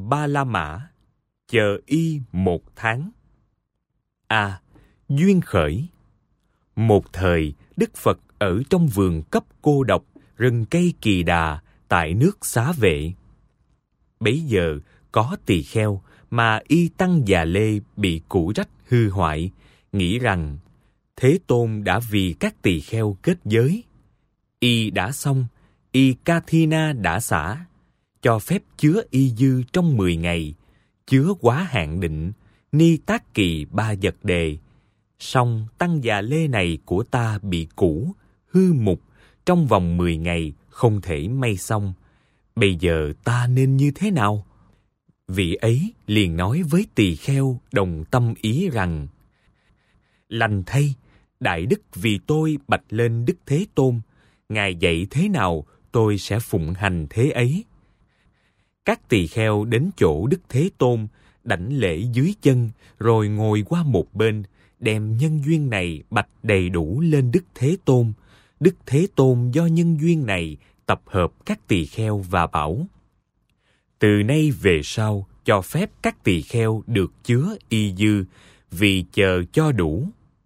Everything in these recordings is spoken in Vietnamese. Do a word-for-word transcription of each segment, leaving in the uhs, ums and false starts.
Ba La Mã, chờ y một tháng. A. Duyên khởi. Một thời, Đức Phật ở trong vườn cấp cô độc, rừng cây Kỳ Đà, tại nước Xá Vệ. Bấy giờ, có tỳ kheo mà y tăng già lê bị cũ rách hư hoại, nghĩ rằng Thế Tôn đã vì các tỳ kheo kết giới. Y đã xong, y Kathina đã xả, cho phép chứa y dư trong mười ngày, chứa quá hạn định, ni tác kỳ ba vật đề. Song tăng già lê này của ta bị cũ, hư mục, trong vòng mười ngày không thể may xong. Bây giờ ta nên như thế nào? Vị ấy liền nói với tỳ kheo đồng tâm ý rằng: Lành thay, Đại Đức vì tôi bạch lên Đức Thế Tôn, Ngài dạy thế nào tôi sẽ phụng hành thế ấy. Các tỳ kheo đến chỗ Đức Thế Tôn, đảnh lễ dưới chân, rồi ngồi qua một bên, đem nhân duyên này bạch đầy đủ lên Đức Thế Tôn. Đức Thế Tôn do nhân duyên này tập hợp các tỳ kheo và bảo: Từ nay về sau, cho phép các tỳ kheo được chứa y dư, vì chờ cho đủ.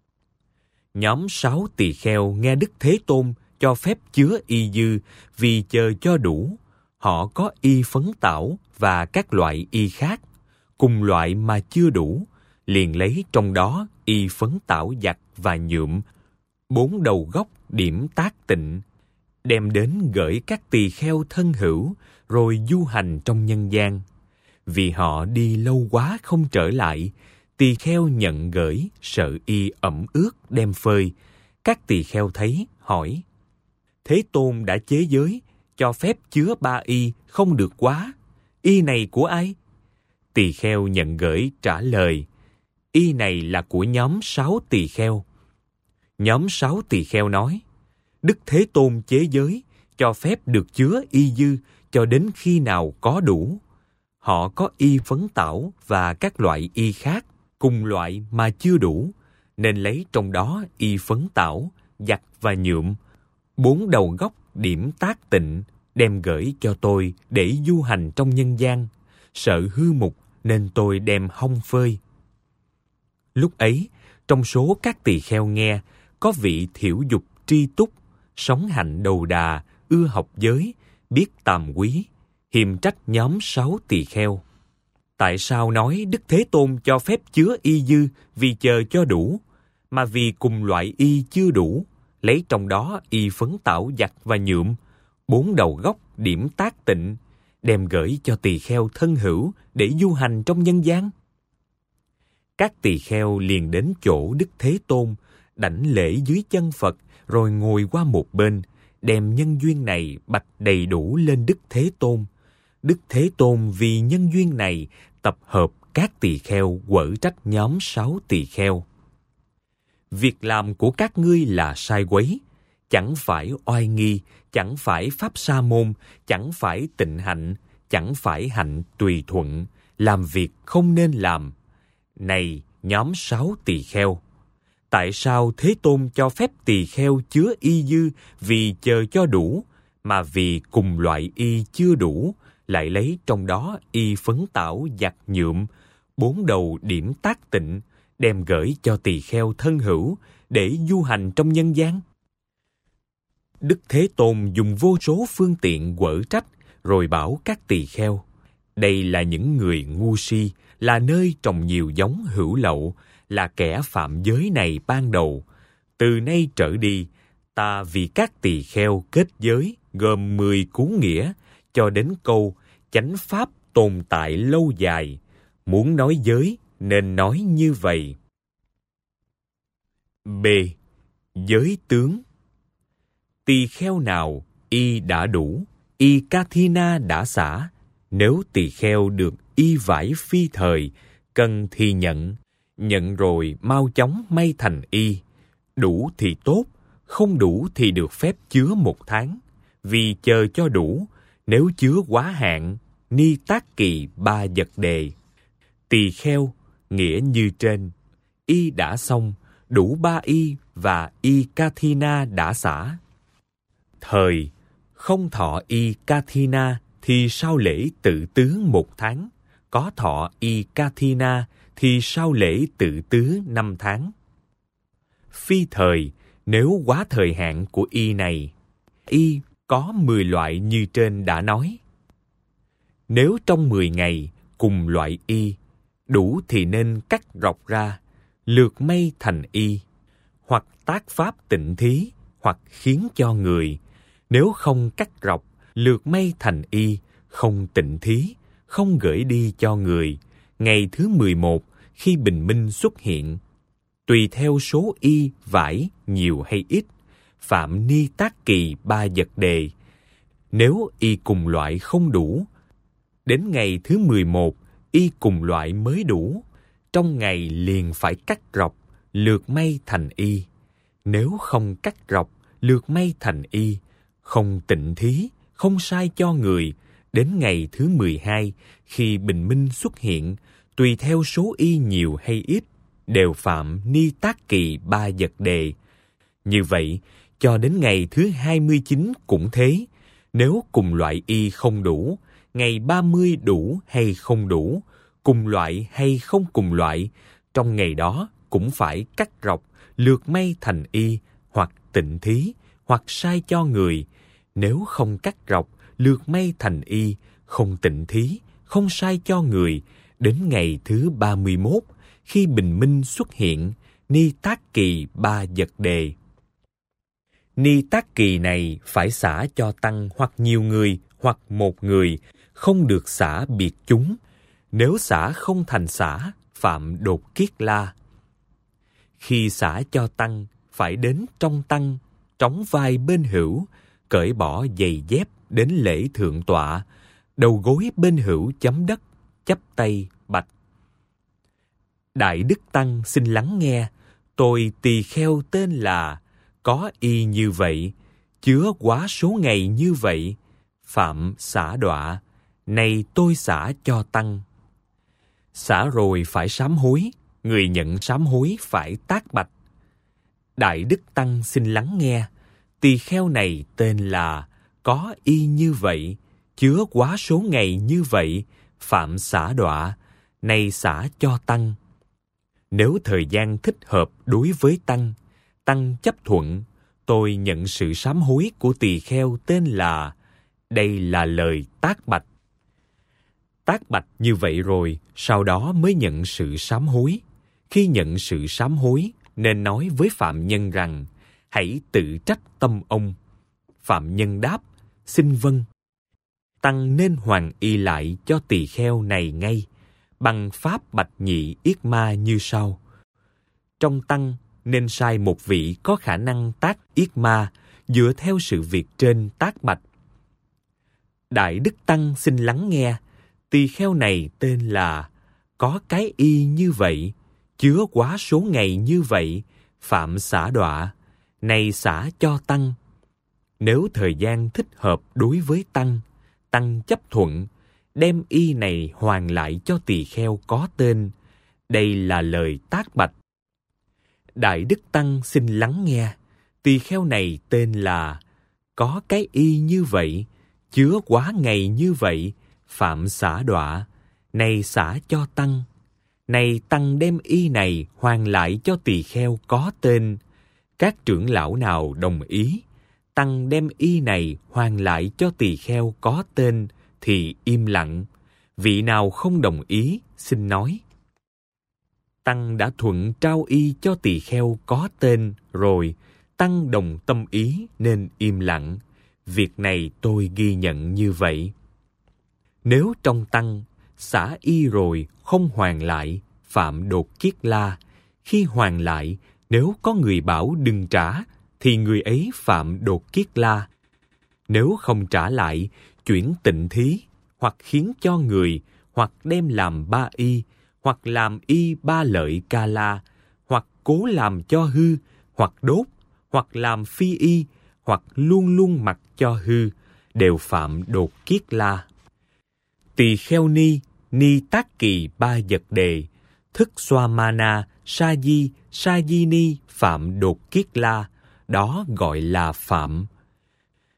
Nhóm sáu tỳ kheo nghe Đức Thế Tôn cho phép chứa y dư vì chờ cho đủ. Họ có y phấn tảo và các loại y khác, cùng loại mà chưa đủ, liền lấy trong đó y phấn tảo giặt và nhuộm, bốn đầu gốc điểm tác tịnh, đem đến gửi các tỳ kheo thân hữu, rồi du hành trong nhân gian. Vì họ đi lâu quá không trở lại, tỳ kheo nhận gửi, sợ y ẩm ướt đem phơi. Các tỳ kheo thấy, hỏi: Thế Tôn đã chế giới, cho phép chứa ba y không được quá. Y này của ai? Tỳ kheo nhận gửi trả lời: Y này là của nhóm sáu tỳ kheo. Nhóm sáu tỳ kheo nói: Đức Thế Tôn chế giới, cho phép được chứa y dư cho đến khi nào có đủ. Họ có y phấn tảo và các loại y khác, cùng loại mà chưa đủ, nên lấy trong đó y phấn tảo, giặt và nhuộm, bốn đầu gốc điểm tác tịnh, đem gửi cho tôi để du hành trong nhân gian. Sợ hư mục nên tôi đem hong phơi. Lúc ấy, trong số các tỳ kheo nghe, có vị thiểu dục tri túc, sống hạnh đầu đà, ưa học giới, biết tàm quý, hiềm trách nhóm sáu tỳ kheo. Tại sao nói Đức Thế Tôn cho phép chứa y dư vì chờ cho đủ, mà vì cùng loại y chưa đủ, lấy trong đó y phấn tảo giặt và nhuộm, bốn đầu gốc điểm tác tịnh, đem gửi cho tỳ kheo thân hữu để du hành trong nhân gian? Các tỳ kheo liền đến chỗ Đức Thế Tôn, đảnh lễ dưới chân Phật, rồi ngồi qua một bên, đem nhân duyên này bạch đầy đủ lên Đức Thế Tôn. Đức Thế Tôn vì nhân duyên này tập hợp các tỳ kheo quở trách nhóm sáu tỳ kheo: Việc làm của các ngươi là sai quấy, chẳng phải oai nghi, chẳng phải pháp sa môn, chẳng phải tịnh hạnh, chẳng phải hạnh tùy thuận, làm việc không nên làm. Này nhóm sáu tỳ kheo, tại sao Thế Tôn cho phép tỳ kheo chứa y dư vì chờ cho đủ, mà vì cùng loại y chưa đủ, lại lấy trong đó y phấn tảo giặt nhuộm, bốn đầu điểm tác tịnh, đem gửi cho tỳ kheo thân hữu để du hành trong nhân gian? Đức Thế Tôn dùng vô số phương tiện quở trách, rồi bảo các tỳ kheo: Đây là những người ngu si, là nơi trồng nhiều giống hữu lậu, là kẻ phạm giới này ban đầu. Từ nay trở đi, ta vì các tỳ kheo kết giới gồm mười cú nghĩa, cho đến câu chánh pháp tồn tại lâu dài. Muốn nói giới nên nói như vậy. B. Giới tướng. Tỳ kheo nào y đã đủ, y Kathina đã xả. Nếu tỳ kheo được y vải phi thời, cần thì nhận, nhận rồi mau chóng may thành y. Đủ thì tốt, không đủ thì được phép chứa một tháng. Vì chờ cho đủ, nếu chứa quá hạn, ni tác kỳ ba vật đề. Tỳ kheo, nghĩa như trên, y đã xong, đủ ba y và y Kathina đã xả. Thời, không thọ y Kathina thì sau lễ tự tướng một tháng, có thọ y Kathina thì sao lễ tự tứ năm tháng. Phi thời, nếu quá thời hạn của y này, y có mười loại như trên đã nói. Nếu trong mười ngày cùng loại y, đủ thì nên cắt rọc ra, lược mây thành y, hoặc tác pháp tịnh thí, hoặc khiến cho người. Nếu không cắt rọc, lược mây thành y, không tịnh thí, không gửi đi cho người, ngày thứ mười một khi bình minh xuất hiện, tùy theo số y vải nhiều hay ít, phạm ni tác kỳ ba vật đề. Nếu y cùng loại không đủ, đến ngày thứ mười một y cùng loại mới đủ, trong ngày liền phải cắt rọc, lược mây thành y. Nếu không cắt rọc, lược mây thành y, không tịnh thí, không sai cho người, đến ngày thứ mười hai khi bình minh xuất hiện, tùy theo số y nhiều hay ít, đều phạm ni tác kỳ ba vật đề. Như vậy, cho đến ngày thứ hai mươi chín cũng thế. Nếu cùng loại y không đủ, ngày ba mươi đủ hay không đủ, cùng loại hay không cùng loại, trong ngày đó cũng phải cắt rọc, lược mây thành y, hoặc tịnh thí, hoặc sai cho người. Nếu không cắt rọc, lược mây thành y, không tịnh thí, không sai cho người, đến ngày thứ ba mươi mốt, khi bình minh xuất hiện, ni tác kỳ ba vật đề. Ni tác kỳ này phải xả cho tăng hoặc nhiều người, hoặc một người, không được xả biệt chúng. Nếu xả không thành xả, phạm đột kiết la. Khi xả cho tăng, phải đến trong tăng, trống vai bên hữu, cởi bỏ giày dép đến lễ thượng tọa, đầu gối bên hữu chấm đất, chắp tay bạch: Đại Đức Tăng xin lắng nghe, tôi tỳ kheo tên là, có y như vậy, chứa quá số ngày như vậy, phạm xả đọa, này tôi xả cho tăng. Xả rồi phải sám hối, người nhận sám hối phải tác bạch: Đại Đức Tăng xin lắng nghe, tỳ kheo này tên là, có y như vậy, chứa quá số ngày như vậy, phạm xả đọa, này xả cho tăng. Nếu thời gian thích hợp đối với tăng, tăng chấp thuận, tôi nhận sự sám hối của tỳ kheo tên là. Đây là lời tác bạch. Tác bạch như vậy rồi, sau đó mới nhận sự sám hối. Khi nhận sự sám hối, nên nói với phạm nhân rằng, hãy tự trách tâm ông. Phạm nhân đáp, xin vâng. Tăng nên hoàn y lại cho tỳ kheo này ngay, bằng pháp bạch nhị yết ma như sau. Trong tăng nên sai một vị có khả năng tác yết ma, dựa theo sự việc trên tác bạch: Đại Đức Tăng xin lắng nghe, tỳ kheo này tên là, có cái y như vậy, chứa quá số ngày như vậy, phạm xả đọa, này xả cho tăng. Nếu thời gian thích hợp đối với tăng, tăng chấp thuận, đem y này hoàn lại cho tỳ kheo có tên. Đây là lời tác bạch. Đại Đức Tăng xin lắng nghe, tỳ kheo này tên là, có cái y như vậy, chứa quá ngày như vậy, phạm xả đọa, này xả cho tăng. Này tăng đem y này hoàn lại cho tỳ kheo có tên. Các trưởng lão nào đồng ý, tăng đem y này hoàn lại cho tỳ kheo có tên, thì im lặng. Vị nào không đồng ý, xin nói. Tăng đã thuận trao y cho tỳ kheo có tên rồi, tăng đồng tâm ý nên im lặng. Việc này tôi ghi nhận như vậy. Nếu trong tăng, xả y rồi không hoàn lại, phạm đột kiết la. Khi hoàn lại, nếu có người bảo đừng trả, thì người ấy phạm đột kiết la. Nếu không trả lại, chuyển tịnh thí, hoặc khiến cho người, hoặc đem làm ba y, hoặc làm y ba lợi ca la, hoặc cố làm cho hư, hoặc đốt, hoặc làm phi y, hoặc luôn luôn mặc cho hư, đều phạm đột kiết la. Tỳ kheo ni, ni tác kỳ ba vật đề, thức xoa mana, sa di, sa di ni phạm đột kiết la, đó gọi là phạm.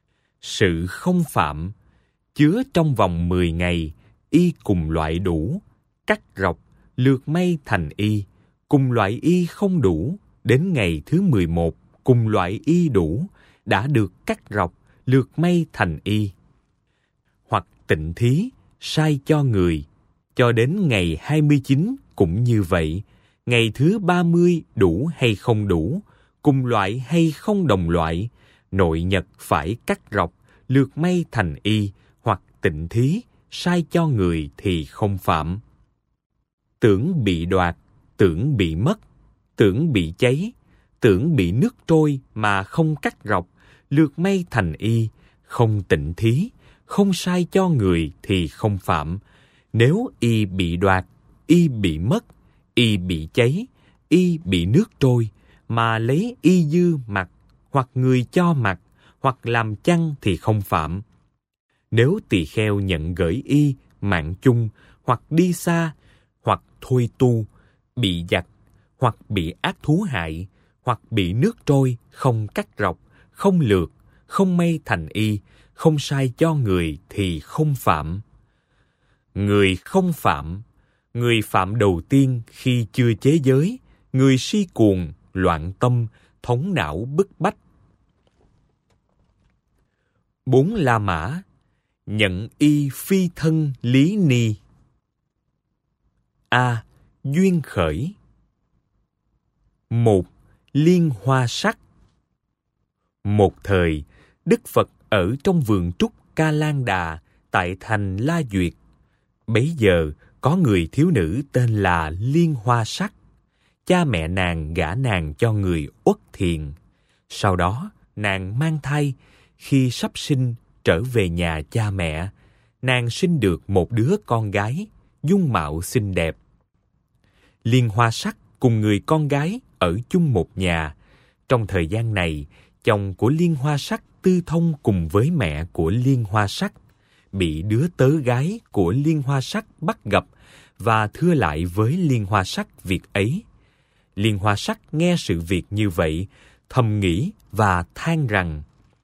Sự không phạm, chứa trong vòng mười ngày, y cùng loại đủ, cắt rọc, lược may thành y. Cùng loại y không đủ, đến ngày thứ mười một, cùng loại y đủ, đã được cắt rọc, lược may thành y. Hoặc tịnh thí, sai cho người, cho đến ngày hai mươi chín cũng như vậy. Ngày thứ ba mươi đủ hay không đủ, cùng loại hay không đồng loại, nội nhật phải cắt rọc, lược may thành y, hoặc tịnh thí, sai cho người thì không phạm. Tưởng bị đoạt, tưởng bị mất, tưởng bị cháy, tưởng bị nước trôi mà không cắt rọc, lược may thành y, không tịnh thí, không sai cho người thì không phạm. Nếu y bị đoạt, y bị mất, y bị cháy, y bị nước trôi, mà lấy y dư mặc, hoặc người cho mặc, hoặc làm chăn thì không phạm. Nếu tỳ kheo nhận gửi y, mạng chung, hoặc đi xa, hoặc thôi tu, bị giặc, hoặc bị ác thú hại, hoặc bị nước trôi, không cắt rọc, không lược, không may thành y, không sai cho người thì không phạm. Người không phạm, người phạm đầu tiên khi chưa chế giới, người si cuồng, loạn tâm, thống não bức bách. Bốn La Mã, nhận y phi thân lý ni. A. Duyên khởi. Một. Liên hoa sắc. Một thời, Đức Phật ở trong vườn trúc Ca Lan Đà tại thành La Duyệt. Bấy giờ có người thiếu nữ tên là Liên Hoa Sắc. Cha mẹ nàng gả nàng cho người Uất Thiền. Sau đó nàng mang thai. Khi sắp sinh trở về nhà cha mẹ, nàng sinh được một đứa con gái, dung mạo xinh đẹp. Liên Hoa Sắc cùng người con gái ở chung một nhà. Trong thời gian này, chồng của Liên Hoa Sắc tư thông cùng với mẹ của Liên Hoa Sắc, bị đứa tớ gái của Liên Hoa Sắc bắt gặp và thưa lại với Liên Hoa Sắc việc ấy. Liên Hoa Sắc nghe sự việc như vậy, thầm nghĩ và than rằng: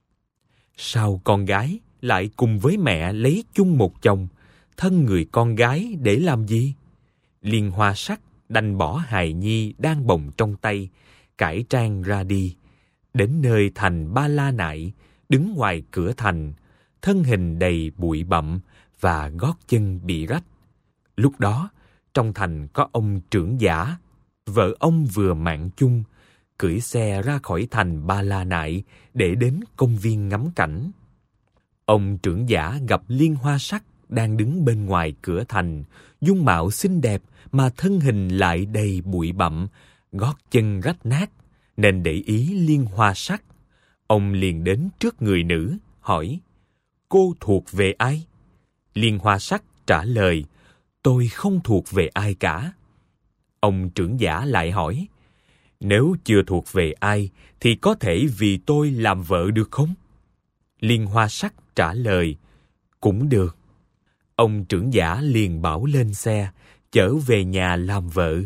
sao con gái lại cùng với mẹ lấy chung một chồng, thân người con gái để làm gì? Liên Hoa Sắc đành bỏ hài nhi đang bồng trong tay, cải trang ra đi. Đến nơi thành Ba La Nại, đứng ngoài cửa thành, thân hình đầy bụi bặm và gót chân bị rách. Lúc đó, trong thành có ông trưởng giả, vợ ông vừa mạng chung, cưỡi xe ra khỏi thành Ba La Nại để đến công viên ngắm cảnh. Ông trưởng giả gặp Liên Hoa Sắc đang đứng bên ngoài cửa thành, dung mạo xinh đẹp mà thân hình lại đầy bụi bặm, gót chân rách nát, nên để ý Liên Hoa Sắc. Ông liền đến trước người nữ, hỏi: cô thuộc về ai? Liên Hoa Sắc trả lời: tôi không thuộc về ai cả. Ông trưởng giả lại hỏi: nếu chưa thuộc về ai, thì có thể vì tôi làm vợ được không? Liên Hoa Sắc trả lời: cũng được. Ông trưởng giả liền bảo lên xe, chở về nhà làm vợ.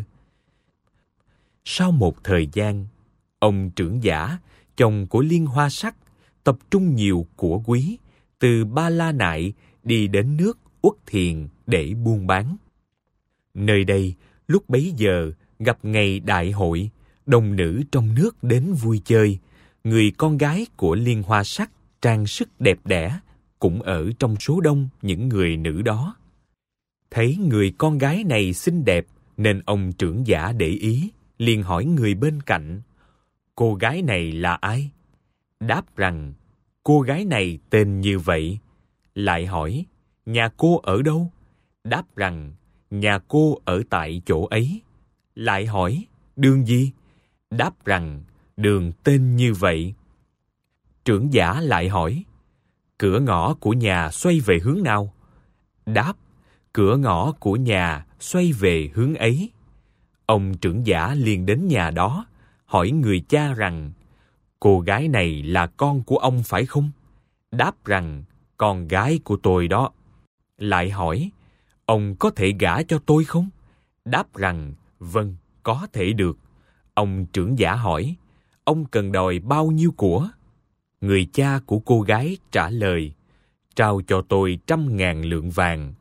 Sau một thời gian, ông trưởng giả, chồng của Liên Hoa Sắc, tập trung nhiều của quý, từ Ba La Nại đi đến nước Uất Thiền để buôn bán. Nơi đây, lúc bấy giờ, gặp ngày đại hội, đồng nữ trong nước đến vui chơi. Người con gái của Liên Hoa Sắc trang sức đẹp đẽ, cũng ở trong số đông những người nữ đó. Thấy người con gái này xinh đẹp, nên ông trưởng giả để ý, liền hỏi người bên cạnh: cô gái này là ai? Đáp rằng: cô gái này tên như vậy. Lại hỏi: nhà cô ở đâu? Đáp rằng: nhà cô ở tại chỗ ấy. Lại hỏi: đường gì? Đáp rằng: đường tên như vậy. Trưởng giả lại hỏi: cửa ngõ của nhà xoay về hướng nào? Đáp: cửa ngõ của nhà xoay về hướng ấy. Ông trưởng giả liền đến nhà đó, hỏi người cha rằng: cô gái này là con của ông phải không? Đáp rằng: con gái của tôi đó. Lại hỏi: ông có thể gả cho tôi không? Đáp rằng: vâng, có thể được. Ông trưởng giả hỏi: ông cần đòi bao nhiêu của? Người cha của cô gái trả lời: trao cho tôi trăm ngàn lượng vàng.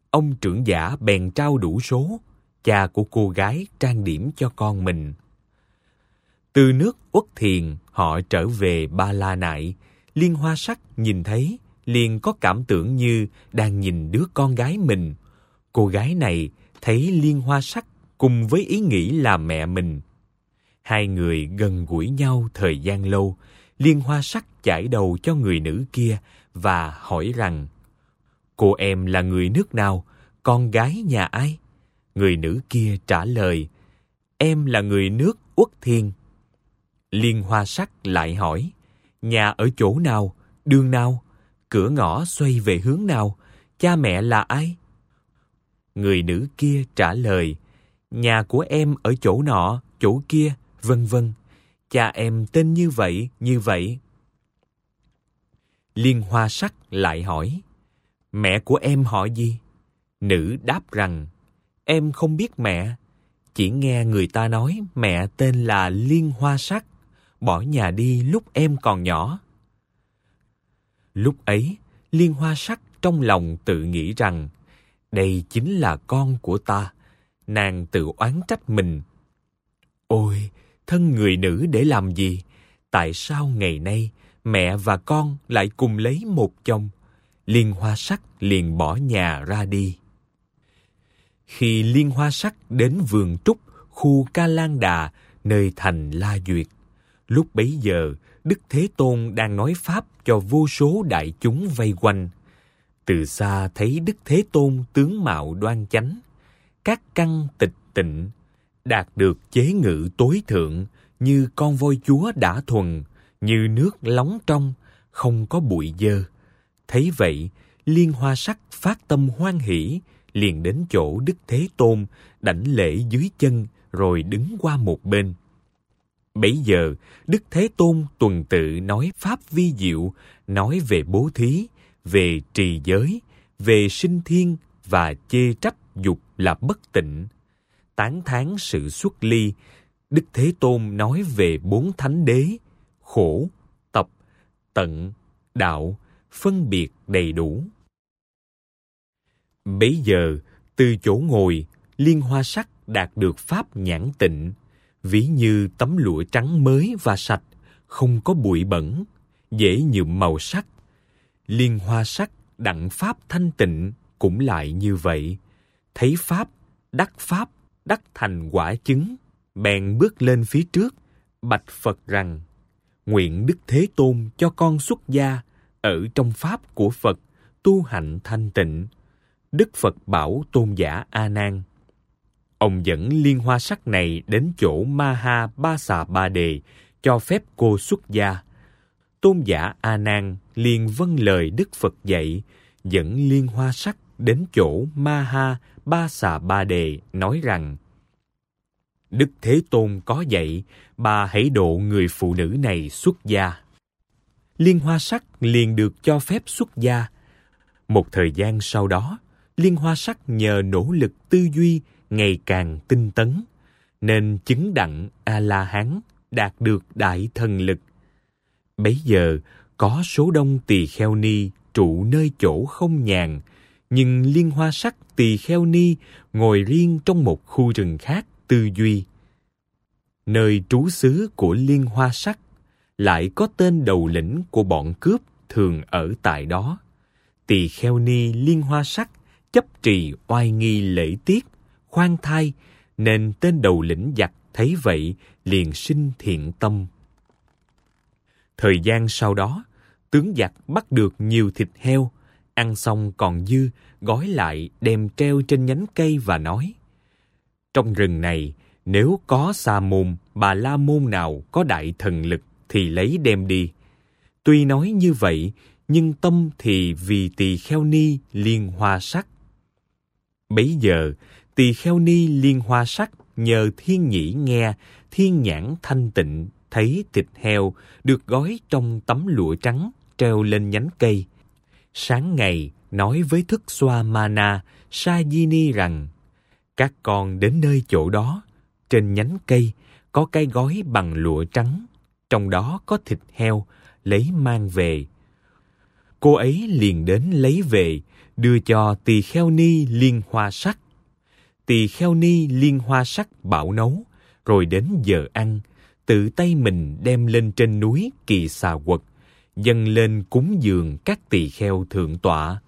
Ông trưởng giả bèn trao đủ số, cha của cô gái trang điểm cho con mình. Từ nước Uất Thiền, họ trở về Ba La Nại. Liên Hoa Sắc nhìn thấy, liền có cảm tưởng như đang nhìn đứa con gái mình. Cô gái này thấy Liên Hoa Sắc cùng với ý nghĩ là mẹ mình. Hai người gần gũi nhau thời gian lâu. Liên Hoa Sắc chải đầu cho người nữ kia và hỏi rằng: cô em là người nước nào, con gái nhà ai? Người nữ kia trả lời: em là người nước Uất Thiên. Liên Hoa Sắc lại hỏi: nhà ở chỗ nào, đường nào, cửa ngõ xoay về hướng nào, cha mẹ là ai? Người nữ kia trả lời: nhà của em ở chỗ nọ, chỗ kia, vân vân. Cha em tên như vậy, như vậy. Liên Hoa Sắc lại hỏi: mẹ của em họ gì? Nữ đáp rằng: em không biết mẹ, chỉ nghe người ta nói mẹ tên là Liên Hoa Sắc, bỏ nhà đi lúc em còn nhỏ. Lúc ấy, Liên Hoa Sắc trong lòng tự nghĩ rằng đây chính là con của ta. Nàng tự oán trách mình: ôi, thân người nữ để làm gì? Tại sao ngày nay mẹ và con lại cùng lấy một chồng? Liên Hoa Sắc liền bỏ nhà ra đi. Khi Liên Hoa Sắc đến vườn trúc, khu Ca Lan Đà, nơi thành La Duyệt, lúc bấy giờ Đức Thế Tôn đang nói pháp cho vô số đại chúng vây quanh. Từ xa thấy Đức Thế Tôn tướng mạo đoan chánh, các căn tịch tịnh, đạt được chế ngự tối thượng, như con voi chúa đã thuần, như nước lóng trong, không có bụi dơ. Thấy vậy, Liên Hoa Sắc phát tâm hoan hỷ, liền đến chỗ Đức Thế Tôn, đảnh lễ dưới chân, rồi đứng qua một bên. Bấy giờ, Đức Thế Tôn tuần tự nói pháp vi diệu, nói về bố thí, về trì giới, về sinh thiên và chê trách dục là bất tịnh. Tán thán sự xuất ly, Đức Thế Tôn nói về bốn thánh đế: khổ, tập, tận, đạo, phân biệt đầy đủ. Bấy giờ, từ chỗ ngồi, Liên Hoa Sắc đạt được pháp nhãn tịnh, ví như tấm lụa trắng mới và sạch, không có bụi bẩn, dễ nhuộm màu sắc. Liên Hoa Sắc đặng pháp thanh tịnh cũng lại như vậy. Thấy pháp, đắc pháp, đắc thành quả chứng, bèn bước lên phía trước, bạch Phật rằng: nguyện Đức Thế Tôn cho con xuất gia, ở trong pháp của Phật, tu hạnh thanh tịnh. Đức Phật bảo tôn giả A Nan. Ông dẫn Liên Hoa Sắc này đến chỗ Ma Ha Ba Xà Ba Đề, cho phép cô xuất gia. Tôn giả A Nan liền vâng lời Đức Phật dạy, dẫn Liên Hoa Sắc đến chỗ Ma Ha Ba Xà Ba Đề, nói rằng: Đức Thế Tôn có dạy, bà hãy độ người phụ nữ này xuất gia. Liên Hoa Sắc liền được cho phép xuất gia. Một thời gian sau đó, Liên Hoa Sắc nhờ nỗ lực tư duy ngày càng tinh tấn, nên chứng đặng A-la-hán, đạt được đại thần lực. Bấy giờ, có số đông tỳ kheo ni trụ nơi chỗ không nhàn, nhưng Liên Hoa Sắc tỳ kheo ni ngồi riêng trong một khu rừng khác tư duy. Nơi trú xứ của Liên Hoa Sắc lại có tên đầu lĩnh của bọn cướp thường ở tại đó. Tỳ kheo ni Liên Hoa Sắc chấp trì oai nghi lễ tiết, khoan thai, nên tên đầu lĩnh giặc thấy vậy liền sinh thiện tâm. Thời gian sau đó, tướng giặc bắt được nhiều thịt heo, ăn xong còn dư, gói lại đem treo trên nhánh cây và nói: trong rừng này, nếu có Sa môn, Bà La môn nào có đại thần lực thì lấy đem đi. Tuy nói như vậy, nhưng tâm thì vì tỳ kheo ni Liên Hoa Sắc. Bấy giờ, tỳ kheo ni Liên Hoa Sắc nhờ thiên nhĩ nghe, thiên nhãn thanh tịnh, thấy thịt heo được gói trong tấm lụa trắng treo lên nhánh cây. Sáng ngày nói với Thức Xoa Ma Na, Sa Di Ni rằng: các con đến nơi chỗ đó, trên nhánh cây có cái gói bằng lụa trắng, trong đó có thịt heo, lấy mang về. cô ấy liền đến lấy về, đưa cho tỳ kheo ni liên hoa sắc. Tỳ kheo ni liên hoa sắc bảo nấu, rồi đến giờ ăn, tự tay mình đem lên trên núi Kỳ Xà Quật, dâng lên cúng dường các tỳ kheo thượng tọa.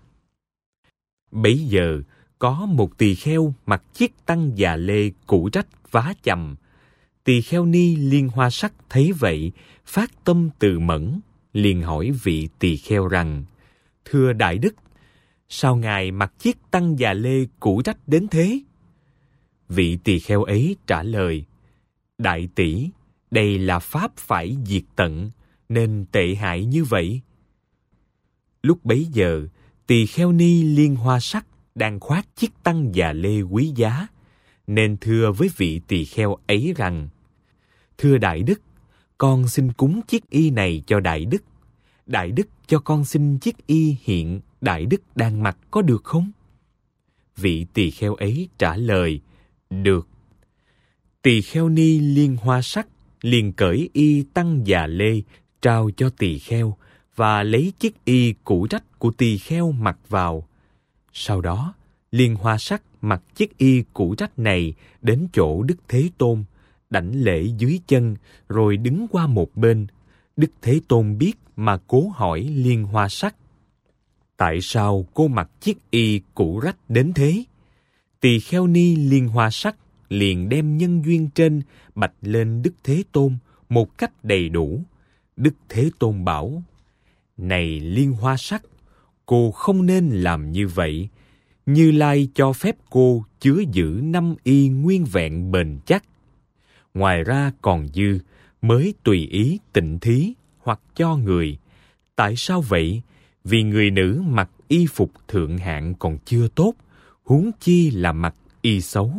Bấy giờ, có một tỳ kheo mặc chiếc tăng già lê cũ rách vá chằm. Tỳ kheo ni liên hoa sắc thấy vậy, phát tâm từ mẫn, liền hỏi vị tỳ kheo rằng: Thưa Đại Đức, sao ngài mặc chiếc tăng già lê cũ rách đến thế? Vị tỳ kheo ấy trả lời: Đại tỷ, đây là pháp phải diệt tận, nên tệ hại như vậy. Lúc bấy giờ, tỳ kheo ni liên hoa sắc đang khoác chiếc tăng già lê quý giá, nên thưa với vị tỳ kheo ấy rằng: Thưa Đại Đức, con xin cúng chiếc y này cho Đại Đức. Đại Đức cho con xin chiếc y hiện Đại Đức đang mặc có được không? Vị tỳ kheo ấy trả lời: Được. Tỳ kheo ni liên hoa sắc liền cởi y tăng già lê trao cho tỳ kheo và lấy chiếc y cũ rách của tỳ kheo mặc vào. Sau đó, liên hoa sắc mặc chiếc y cũ rách này đến chỗ Đức Thế Tôn, đảnh lễ dưới chân, rồi đứng qua một bên. Đức Thế Tôn biết mà cố hỏi liên hoa sắc: Tại sao cô mặc chiếc y cũ rách đến thế? Tỳ kheo ni liên hoa sắc liền đem nhân duyên trên bạch lên Đức Thế Tôn một cách đầy đủ. Đức Thế Tôn bảo: Này liên hoa sắc, cô không nên làm như vậy. Như Lai cho phép cô chứa giữ năm y nguyên vẹn bền chắc. Ngoài ra còn dư, mới tùy ý tịnh thí hoặc cho người. Tại sao vậy? Vì người nữ mặc y phục thượng hạng còn chưa tốt, huống chi là mặc y xấu.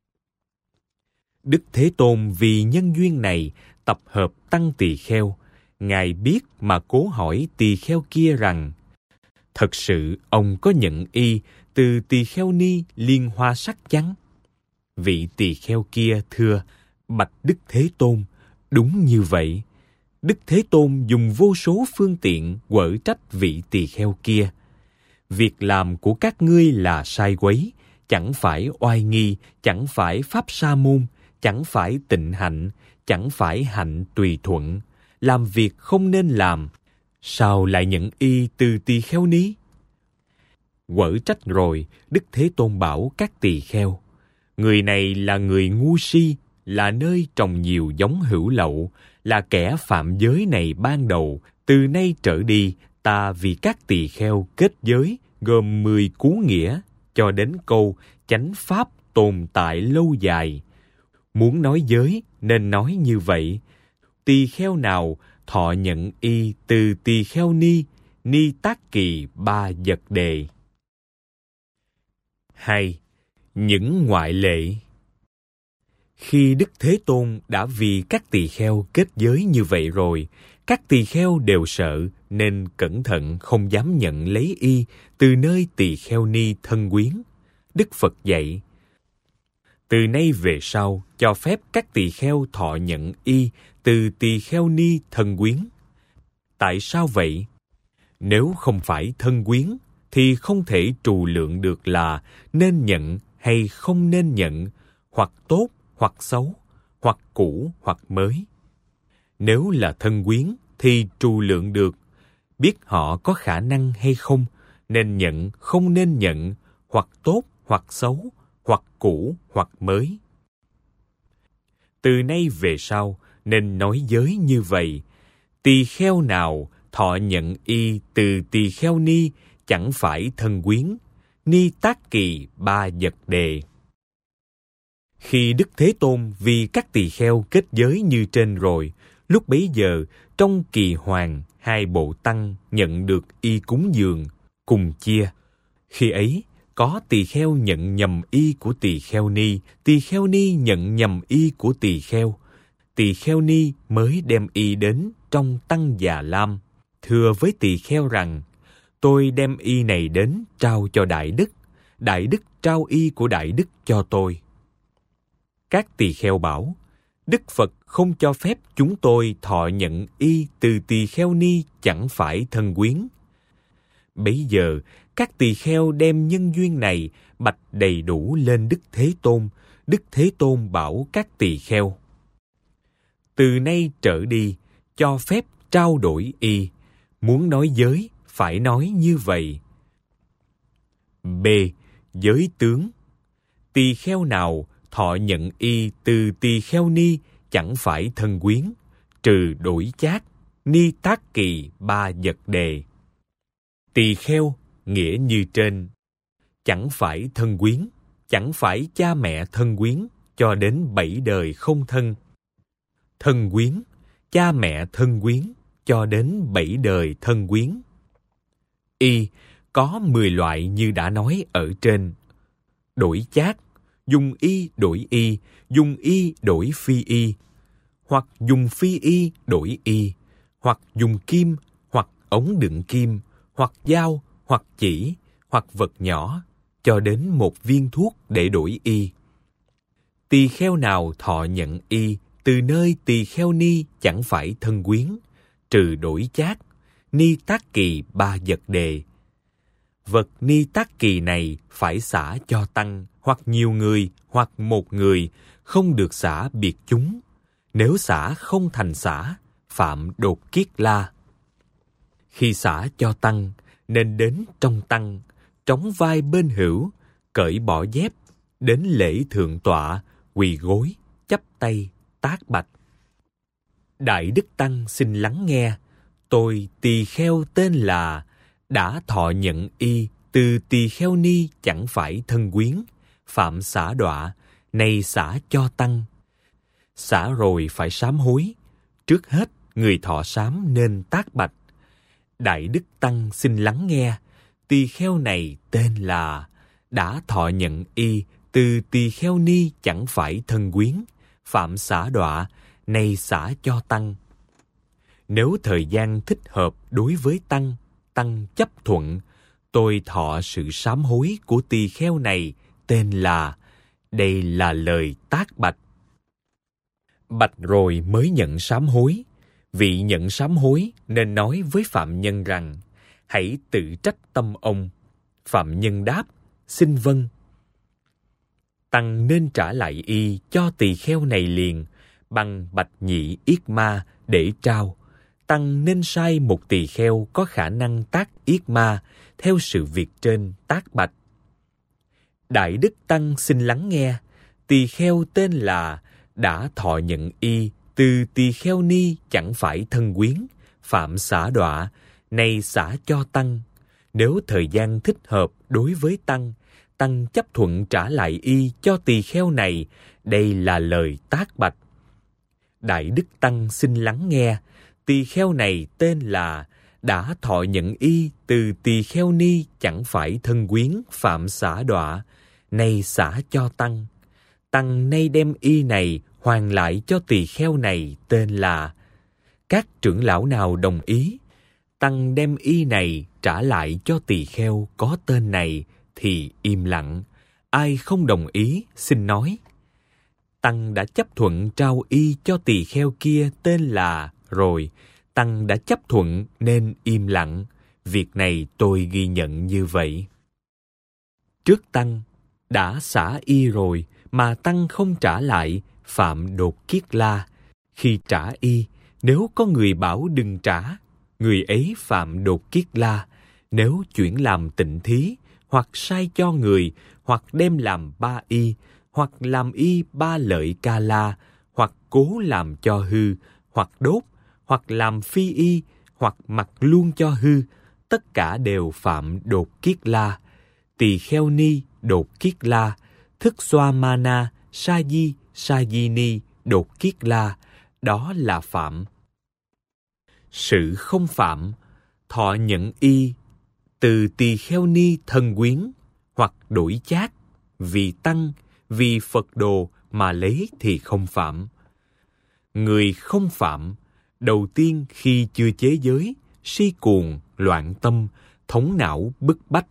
Đức Thế Tôn vì nhân duyên này tập hợp tăng tỳ kheo. Ngài biết mà cố hỏi tỳ kheo kia rằng: Thật sự ông có nhận y từ tỳ kheo ni liên hoa sắc chăng? Vị tỳ kheo kia thưa: Bạch Đức Thế Tôn, đúng như vậy. Đức Thế Tôn dùng vô số phương tiện quở trách vị tỳ kheo kia. Việc làm của các ngươi là sai quấy, chẳng phải oai nghi, chẳng phải pháp sa môn, chẳng phải tịnh hạnh, chẳng phải hạnh tùy thuận, làm việc không nên làm. Sao lại nhận y từ tỳ kheo ní? Quở trách rồi, Đức Thế Tôn bảo các tỳ kheo: Người này là người ngu si, là nơi trồng nhiều giống hữu lậu, là kẻ phạm giới này ban đầu. Từ nay trở đi, ta vì các tỳ kheo kết giới gồm mười cú nghĩa, cho đến câu chánh pháp tồn tại lâu dài. Muốn nói giới nên nói như vậy. Tỳ kheo nào thọ nhận y từ tỳ kheo ni, ni tác kỳ ba vật đề. Hai. Những ngoại lệ. Khi Đức Thế Tôn đã vì các tỳ kheo kết giới như vậy rồi, các tỳ kheo đều sợ nên cẩn thận không dám nhận lấy y từ nơi tỳ kheo ni thân quyến. Đức Phật dạy: Từ nay về sau cho phép các tỳ kheo thọ nhận y từ tỳ kheo ni thân quyến. Tại sao vậy? Nếu không phải thân quyến thì không thể trù lượng được là nên nhận hay không nên nhận, hoặc tốt hoặc xấu, hoặc cũ hoặc mới. Nếu là thân quyến thì trù lượng được, biết họ có khả năng hay không, nên nhận không nên nhận, hoặc tốt hoặc xấu, hoặc cũ hoặc mới. Từ nay về sau nên nói giới như vậy: Tỳ kheo nào thọ nhận y từ tỳ kheo ni, chẳng phải thân quyến, ni tác kỳ ba vật đề. Khi Đức Thế Tôn vì các tỳ kheo kết giới như trên rồi, lúc bấy giờ trong kỳ hoàng, hai bộ tăng nhận được y cúng dường, cùng chia. Khi ấy, có tỳ kheo nhận nhầm y của tỳ kheo ni, tỳ kheo ni nhận nhầm y của tỳ kheo. Tỳ kheo ni mới đem y đến trong tăng già lam, thưa với tỳ kheo rằng: Tôi đem y này đến trao cho Đại Đức, Đại Đức trao y của Đại Đức cho tôi. Các tỳ kheo bảo: Đức Phật không cho phép chúng tôi thọ nhận y từ tỳ kheo ni chẳng phải thân quyến. Bấy giờ, các tỳ kheo đem nhân duyên này bạch đầy đủ lên Đức Thế Tôn. Đức Thế Tôn bảo các tỳ kheo: từ nay trở đi, cho phép trao đổi y. Muốn nói giới, phải nói như vậy. B. Giới tướng. Tỳ kheo nào thọ nhận y từ tỳ kheo ni chẳng phải thân quyến, trừ đổi chác, ni tác kỳ ba vật đề. Tỳ kheo, nghĩa như trên, chẳng phải thân quyến, chẳng phải cha mẹ thân quyến, cho đến bảy đời không thân. Thân quyến, cha mẹ thân quyến, cho đến bảy đời thân quyến. Y có mười loại như đã nói ở trên. Đổi chác, dùng y đổi y, dùng y đổi phi y, hoặc dùng phi y đổi y, hoặc dùng kim, hoặc ống đựng kim, hoặc dao, hoặc chỉ, hoặc vật nhỏ, cho đến một viên thuốc để đổi y. Tỳ kheo nào thọ nhận y từ nơi tỳ kheo ni chẳng phải thân quyến, trừ đổi chác, ni tác kỳ ba vật đề. Vật ni tác kỳ này phải xả cho tăng, hoặc nhiều người, hoặc một người, không được xả biệt chúng. Nếu xả không thành xả, phạm đột kiết la. Khi xả cho tăng, nên đến trong tăng, trống vai bên hữu, cởi bỏ dép, đến lễ thượng tọa, quỳ gối, chắp tay, tác bạch: Đại Đức Tăng xin lắng nghe, tôi tỳ kheo tên là đã thọ nhận y từ tỳ kheo ni chẳng phải thân quyến, phạm xả đọa, nay xả cho tăng. Xả rồi phải sám hối. Trước hết, người thọ sám nên tác bạch: Đại Đức Tăng xin lắng nghe, tỳ kheo này tên là đã thọ nhận y từ tỳ kheo ni chẳng phải thân quyến, phạm xả đọa, nay xả cho tăng. Nếu thời gian thích hợp đối với tăng, tăng chấp thuận, tôi thọ sự sám hối của tỳ kheo này tên là. Đây là lời tác bạch. Bạch rồi mới nhận sám hối. Vị nhận sám hối nên nói với phạm nhân rằng: hãy tự trách tâm ông. Phạm nhân đáp: xin vâng. Tăng nên trả lại y cho tỳ kheo này liền bằng bạch nhị yết ma để trao. Tăng nên sai một tỳ kheo có khả năng tác yết ma theo sự việc trên tác bạch: Đại Đức Tăng xin lắng nghe, tỳ kheo tên là đã thọ nhận y từ tỳ kheo ni chẳng phải thân quyến, phạm xả đọa, nay xả cho tăng. Nếu thời gian thích hợp đối với tăng, tăng chấp thuận trả lại y cho tỳ kheo này. Đây là lời tác bạch. Đại Đức Tăng xin lắng nghe, tỳ kheo này tên là đã thọ nhận y từ tỳ kheo ni chẳng phải thân quyến, phạm xả đọa, nay xả cho tăng. Tăng nay đem y này hoàn lại cho tỳ kheo này tên là. Các trưởng lão nào đồng ý, tăng đem y này trả lại cho tỳ kheo có tên này thì im lặng. Ai không đồng ý xin nói. Tăng đã chấp thuận trao y cho tỳ kheo kia tên là rồi. Tăng đã chấp thuận nên im lặng. Việc này tôi ghi nhận như vậy. Trước tăng đã xả y rồi mà tăng không trả lại, phạm đột kiết la. Khi trả y, nếu có người bảo đừng trả, người ấy phạm đột kiết la. Nếu chuyển làm tịnh thí, hoặc sai cho người, hoặc đem làm ba y, hoặc làm y ba lợi ca la, hoặc cố làm cho hư, hoặc đốt, hoặc làm phi y, hoặc mặc luôn cho hư, tất cả đều phạm đột kiết la. Tỳ kheo ni đột kiết la, thức xoa mana, sa di, sa di ni đột kiết la, đó là phạm. Sự không phạm, thọ nhận y từ tỳ kheo ni thân quyến, hoặc đổi chác, vì tăng, vì Phật đồ mà lấy thì không phạm. Người không phạm, đầu tiên khi chưa chế giới, si cuồng, loạn tâm, thống não bức bách.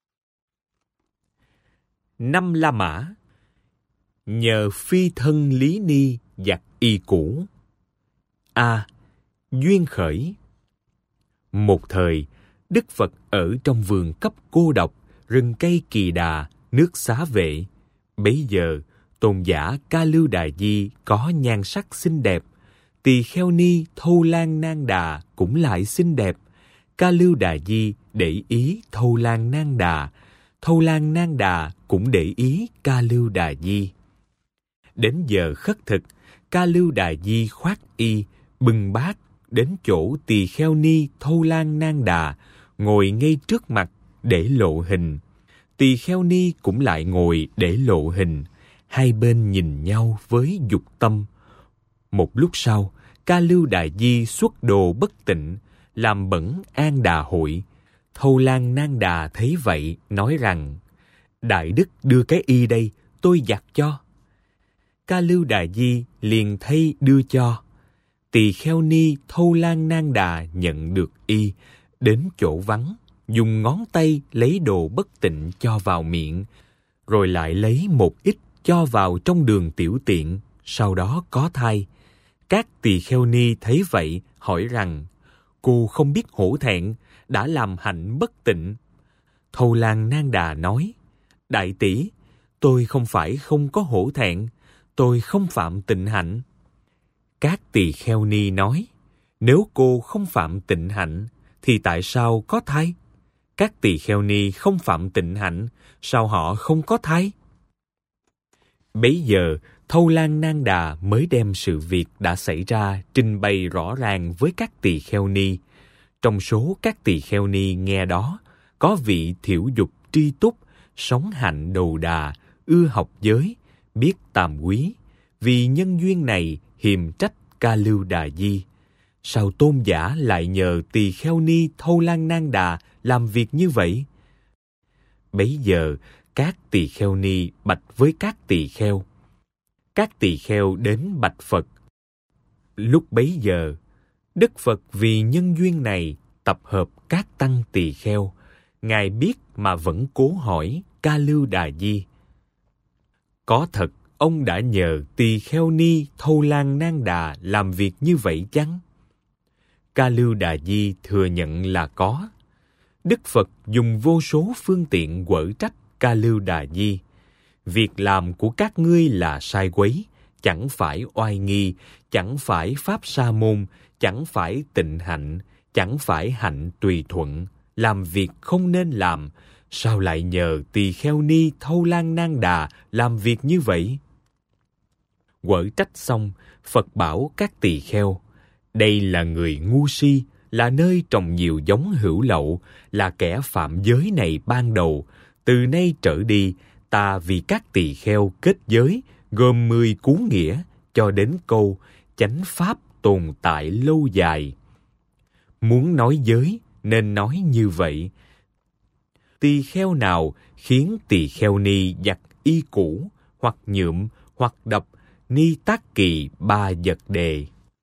Năm La Mã. Nhờ phi thân lý ni giặt y cũ. A. Duyên khởi. Một thời, Đức Phật ở trong vườn cấp cô độc, rừng cây kỳ đà, nước xá vệ. Bấy giờ, tôn giả Ca Lưu Đà Di có nhan sắc xinh đẹp. Tỳ kheo ni Thâu Lan Nang Đà cũng lại xinh đẹp. Ca Lưu Đà Di để ý Thâu Lan Nang Đà. Thâu Lan Nang Đà cũng để ý Ca Lưu Đà Di. Đến giờ khất thực, Ca Lưu Đà Di khoác y, bưng bát, đến chỗ tỳ kheo ni Thâu Lan Nang Đà, ngồi ngay trước mặt để lộ hình. Tỳ kheo ni cũng lại ngồi để lộ hình. Hai bên nhìn nhau với dục tâm. Một lúc sau, Ca Lưu Đà Di xuất đồ bất tịnh, làm bẩn An Đà hội. Thâu Lan Nang Đà thấy vậy, nói rằng: Đại đức đưa cái y đây, tôi giặt cho. Ca Lưu Đà Di liền thay đưa cho. Tỳ kheo ni Thâu Lan Nang Đà nhận được y, đến chỗ vắng, dùng ngón tay lấy đồ bất tịnh cho vào miệng, rồi lại lấy một ít cho vào trong đường tiểu tiện, sau đó có thai. Các tỳ kheo ni thấy vậy, hỏi rằng: Cô không biết hổ thẹn, đã làm hạnh bất tịnh. Thâu Lan Nang Đà nói: Đại tỷ, tôi không phải không có hổ thẹn, tôi không phạm tịnh hạnh. Các tỳ kheo ni nói: Nếu cô không phạm tịnh hạnh, thì tại sao có thai? Các tỳ kheo ni không phạm tịnh hạnh, sao họ không có thai? Bấy giờ, Thâu Lan Nang Đà mới đem sự việc đã xảy ra trình bày rõ ràng với các tỳ kheo ni. Trong số các tỳ kheo ni nghe đó, có vị thiểu dục tri túc, sống hạnh đầu đà, ưa học giới, biết tàm quý. Vì nhân duyên này hiềm trách Ca Lưu Đà Di. Sao tôn giả lại nhờ tỳ kheo ni Thâu Lan Nang Đà làm việc như vậy? Bấy giờ, các tỳ kheo ni bạch với các tỳ kheo. Các tỳ kheo đến bạch Phật. Lúc bấy giờ, Đức Phật vì nhân duyên này tập hợp các tăng tỳ kheo. Ngài biết mà vẫn cố hỏi Ca Lưu Đà Di: Có thật ông đã nhờ tỳ kheo ni Thâu Lan Nang Đà làm việc như vậy chăng? Ca Lưu Đà Di thừa nhận là có. Đức Phật dùng vô số phương tiện quở trách Ca Lưu Đà Di: Việc làm của các ngươi là sai quấy, chẳng phải oai nghi, chẳng phải pháp sa môn, chẳng phải tịnh hạnh, chẳng phải hạnh tùy thuận, làm việc không nên làm. Sao lại nhờ tỳ kheo ni Thâu Lan Nang Đà làm việc như vậy? Quở trách xong, Phật bảo các tỳ kheo: Đây là người ngu si, là nơi trồng nhiều giống hữu lậu, là kẻ phạm giới này ban đầu. Từ nay trở đi, ta vì các tỳ kheo kết giới, gồm mười cú nghĩa, cho đến câu chánh pháp tồn tại lâu dài. Muốn nói giới, nên nói như vậy. Tỳ kheo nào khiến tỳ kheo ni giặt y cũ, hoặc nhuộm, hoặc đập, ni tác kỳ ba vật đề.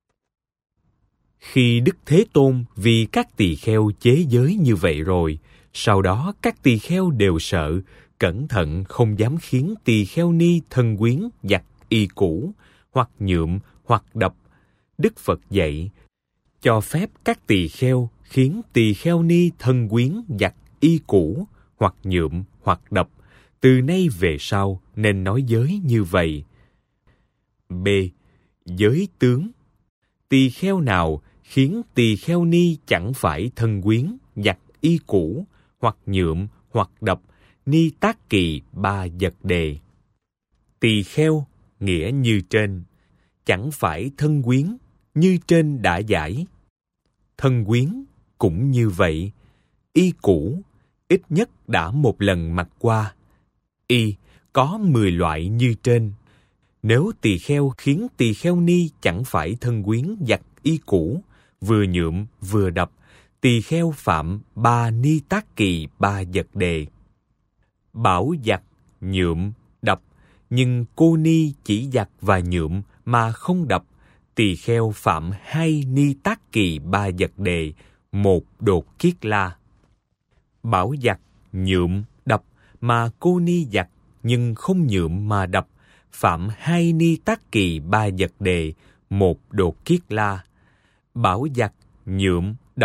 Khi Đức Thế Tôn vì các tỳ kheo chế giới như vậy rồi, sau đó các tỳ kheo đều sợ, cẩn thận không dám khiến tỳ kheo ni thân quyến giặt y cũ, hoặc nhuộm, hoặc đập. Đức Phật dạy, cho phép các tỳ kheo khiến tỳ kheo ni thân quyến giặt y cũ, hoặc nhuộm, hoặc đập. Từ nay về sau nên nói giới như vậy. B. Giới tướng. Tỳ kheo nào khiến tỳ kheo ni chẳng phải thân quyến giặt y cũ, hoặc nhuộm, hoặc đập, ni tác kỳ ba vật đề. Tỳ kheo nghĩa như trên, chẳng phải thân quyến, như trên đã giải. Thân quyến cũng như vậy. Y cũ ít nhất đã một lần mặc qua. Y có mười loại như trên. Nếu tỳ kheo khiến tỳ kheo ni chẳng phải thân quyến giặt y cũ, vừa nhuộm vừa đập, tỳ kheo phạm ba ni tác kỳ ba vật đề. Bảo giặt, nhuộm, đập, nhưng cô ni chỉ giặt và nhuộm mà không đập, tỳ kheo phạm hai ni tác kỳ ba vật đề, một đột kiết la. Bảo giặt, nhuộm, đập mà cô ni giặt nhưng không nhuộm mà đập, phạm hai ni tác kỳ ba vật đề, một đột kiết la. Bảo giặt, nhuộm, đập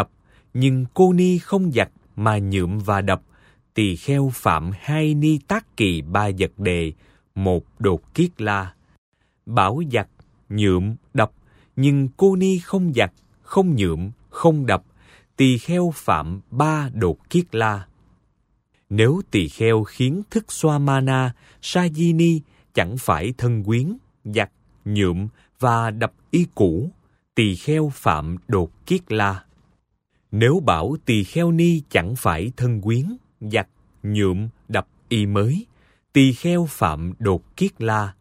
nhưng cô ni không giặt mà nhuộm và đập, tỳ kheo phạm hai ni tác kỳ ba vật đề, một đột kiết la. Bảo giặt, nhuộm, đập, nhưng cô ni không giặt, không nhuộm, không đập, tỳ kheo phạm ba đột kiết la. Nếu tỳ kheo khiến thức xoa mana, sajini chẳng phải thân quyến, giặt, nhuộm và đập y cũ, tỳ kheo phạm đột kiết la. Nếu bảo tỳ kheo ni chẳng phải thân quyến, giặt, nhuộm, đập y mới, tỳ kheo phạm đột kiết la.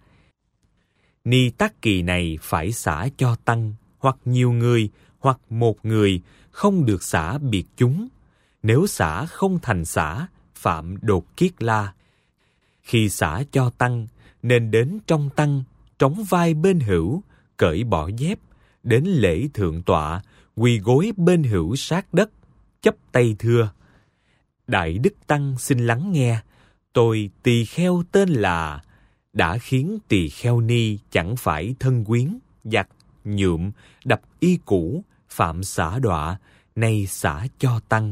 Ni tác kỳ này phải xả cho tăng, hoặc nhiều người, hoặc một người, không được xả biệt chúng. Nếu xả không thành xả, phạm đột kiết la. Khi xả cho tăng, nên đến trong tăng, trống vai bên hữu, cởi bỏ dép, đến lễ thượng tọa, quỳ gối bên hữu sát đất, chắp tay thưa: Đại Đức Tăng xin lắng nghe, tôi tỳ kheo tên là, đã khiến tỳ kheo ni chẳng phải thân quyến, giặt, nhuộm, đập y cũ, phạm xả đọa, nay xả cho tăng.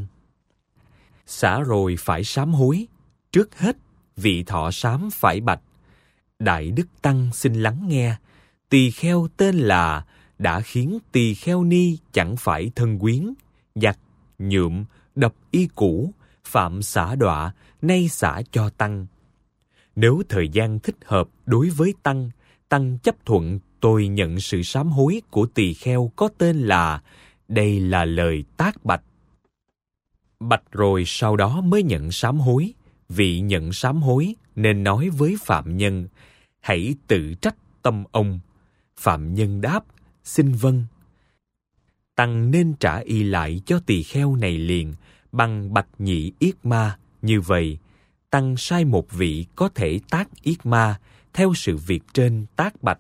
Xả rồi phải sám hối, trước hết vị thọ sám phải bạch: Đại Đức Tăng xin lắng nghe, tỳ kheo tên là, đã khiến tỳ kheo ni chẳng phải thân quyến, giặt, nhuộm, đập y cũ, phạm xả đọa, nay xả cho tăng. Nếu thời gian thích hợp đối với tăng, tăng chấp thuận tôi nhận sự sám hối của tỳ kheo có tên là, đây là lời tác bạch. Bạch rồi sau đó mới nhận sám hối. Vị nhận sám hối nên nói với phạm nhân: hãy tự trách tâm ông. Phạm nhân đáp: xin vâng. Tăng nên trả y lại cho tỳ kheo này liền bằng bạch nhị yết ma. Như vậy, tăng sai một vị có thể tác yết ma theo sự việc trên tác bạch: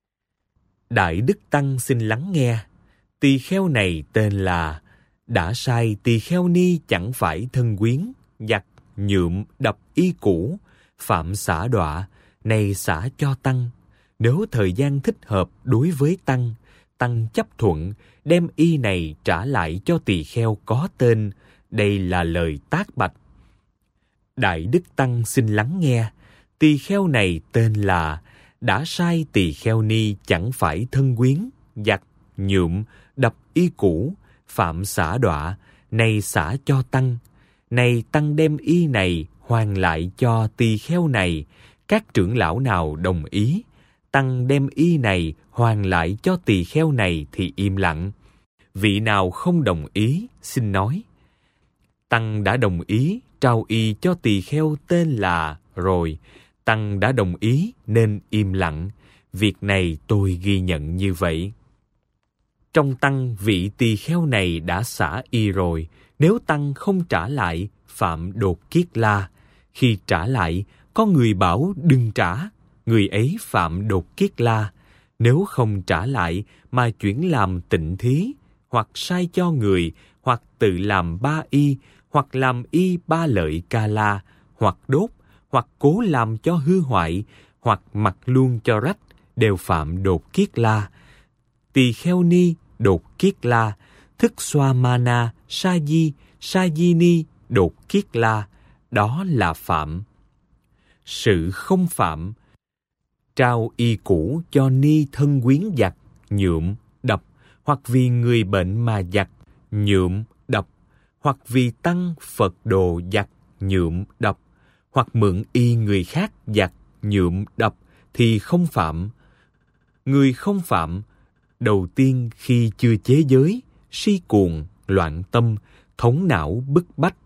Đại Đức Tăng xin lắng nghe, tỳ kheo này tên là, đã sai tỳ kheo ni chẳng phải thân quyến, giặt, nhuộm, đập y cũ, phạm xả đọa, nay xả cho tăng. Nếu thời gian thích hợp đối với tăng, tăng chấp thuận đem y này trả lại cho tỳ kheo có tên, đây là lời tác bạch. Đại Đức Tăng xin lắng nghe, tỳ kheo này tên là, đã sai tỳ kheo ni chẳng phải thân quyến, giặt, nhuộm, đập y cũ, phạm xả đọa, nay xả cho tăng. Nay tăng đem y này hoàn lại cho tỳ kheo này. Các trưởng lão nào đồng ý, tăng đem y này hoàn lại cho tỳ kheo này thì im lặng. Vị nào không đồng ý, xin nói. Tăng đã đồng ý trao y cho tỳ kheo tên là, rồi tăng đã đồng ý nên im lặng. Việc này tôi ghi nhận như vậy. Trong tăng, vị tỳ kheo này đã xả y rồi. Nếu tăng không trả lại, phạm đột kiết la. Khi trả lại, có người bảo đừng trả, người ấy phạm đột kiết la. Nếu không trả lại mà chuyển làm tịnh thí, hoặc sai cho người, hoặc tự làm ba y, hoặc làm y ba lợi ca la, hoặc đốt, hoặc cố làm cho hư hoại, hoặc mặc luôn cho rách, đều phạm đột kiết la. Tỳ kheo ni đột kiết la, thức xoa mana, sa di, sa di ni đột kiết la, đó là phạm. Sự không phạm: trao y cũ cho ni thân quyến giặt, nhuộm, đập, hoặc vì người bệnh mà giặt, nhuộm, đập, hoặc vì tăng Phật đồ giặt, nhuộm, đập, hoặc mượn y người khác giặt, nhuộm, đập thì không phạm. Người không phạm: đầu tiên khi chưa chế giới, si cuồng, loạn tâm, thống não bức bách,